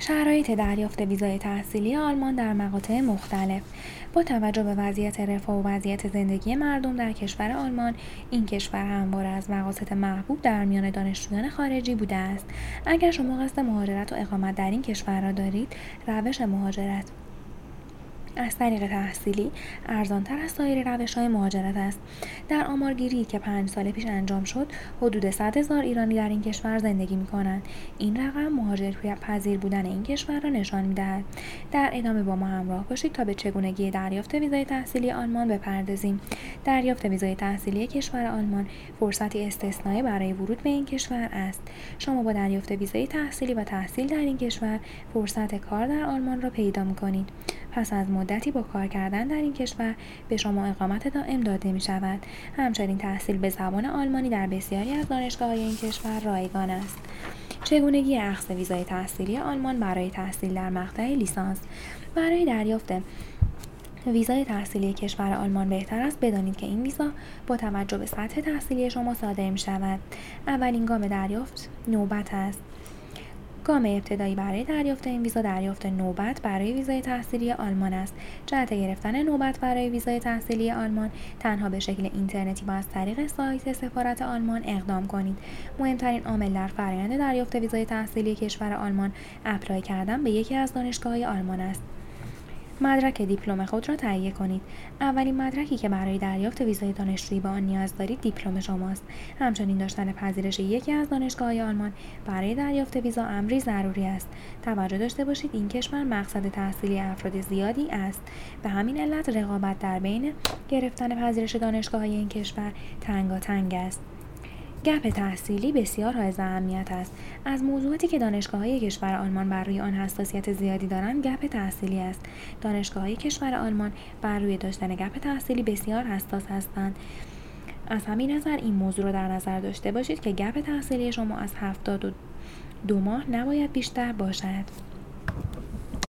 شرایط دریافت ویزای تحصیلی آلمان در مقاطع مختلف. با توجه به وضعیت رفاه و وضعیت زندگی مردم در کشور آلمان، این کشور همواره از مقاصد محبوب در میان دانشجویان خارجی بوده است. اگر شما قصد مهاجرت و اقامت در این کشور را دارید، روش مهاجرت از طریق تحصیلی ارزان‌تر از سایر روش‌های مهاجرت است. در آمارگیری که 5 سال پیش انجام شد، حدود 100,000 ایرانی در این کشور زندگی می‌کنند. این رقم مهاجرپذیر بودن این کشور را نشان می‌دهد. در ادامه با ما همراه باشید تا به چگونگی دریافت ویزای تحصیلی آلمان بپردازیم. دریافت ویزای تحصیلی کشور آلمان فرصتی استثنایی برای ورود به این کشور است. شما با دریافت ویزای تحصیلی و تحصیل در این کشور فرصت کار در آلمان را پیدا می‌کنید. پس از مدتی با کار کردن در این کشور به شما اقامت دائم داده می شود. همچنین تحصیل به زبان آلمانی در بسیاری از دانشگاه‌های این کشور رایگان است. چگونگی اخذ ویزای تحصیلی آلمان برای تحصیل در مقطع لیسانس. برای دریافت ویزای تحصیلی کشور آلمان بهتر است بدانید که این ویزا با توجه به سطح تحصیلی شما صادر می شود. اولین گام دریافت نوبت است. گام ابتدایی برای دریافت این ویزا دریافت نوبت برای ویزای تحصیلی آلمان است. جهت گرفتن نوبت برای ویزای تحصیلی آلمان تنها به شکل اینترنتی و از طریق سایت سفارت آلمان اقدام کنید. مهمترین عامل در فرآیند دریافت ویزای تحصیلی کشور آلمان اپلای کردن به یکی از دانشگاه‌های آلمان است. مدرک دیپلم خود را تهیه کنید. اولین مدرکی که برای دریافت ویزای دانشجویی به آن نیاز دارید دیپلم شماست. همچنین داشتن پذیرش یکی از دانشگاه‌های آلمان برای دریافت ویزا امری ضروری است. توجه داشته باشید این کشور مقصد تحصیلی افراد زیادی است. به همین علت رقابت در بین گرفتن پذیرش دانشگاه‌های این کشور تنگاتنگ است. گپ تحصیلی بسیار حائز اهمیت است. از موضوعاتی که دانشگاه‌های کشور آلمان بر روی آن حساسیت زیادی دارند گپ تحصیلی است. دانشگاه‌های کشور آلمان بر روی داشتن گپ تحصیلی بسیار حساس هستند. از همین نظر این موضوع را در نظر داشته باشید که گپ تحصیلی شما از 72 ماه نباید بیشتر باشد.